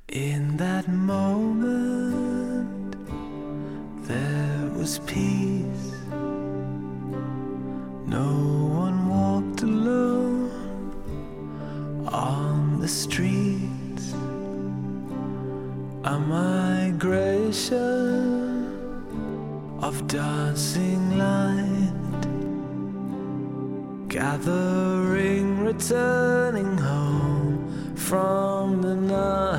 In that moment, there was peace. No one walked alone on the streets. A migration of dancing light, gathering, returning home from the night.